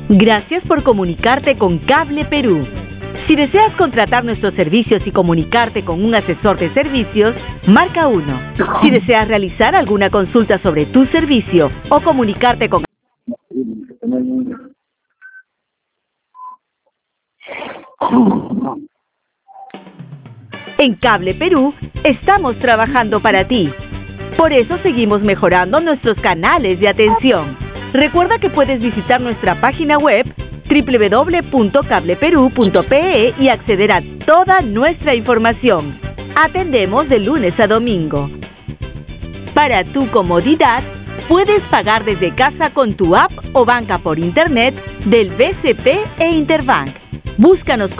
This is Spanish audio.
Gracias por comunicarte con Cable Perú. Si deseas contratar nuestros servicios y comunicarte con un asesor de servicios, marca 1. Si deseas realizar alguna consulta sobre tu servicio o comunicarte con... En Cable Perú estamos trabajando para ti. Por eso seguimos mejorando nuestros canales de atención. Recuerda que puedes visitar nuestra página web www.cableperu.pe y acceder a toda nuestra información. Atendemos de lunes a domingo. Para tu comodidad, puedes pagar desde casa con tu app o banca por internet del BCP e Interbank. Búscanos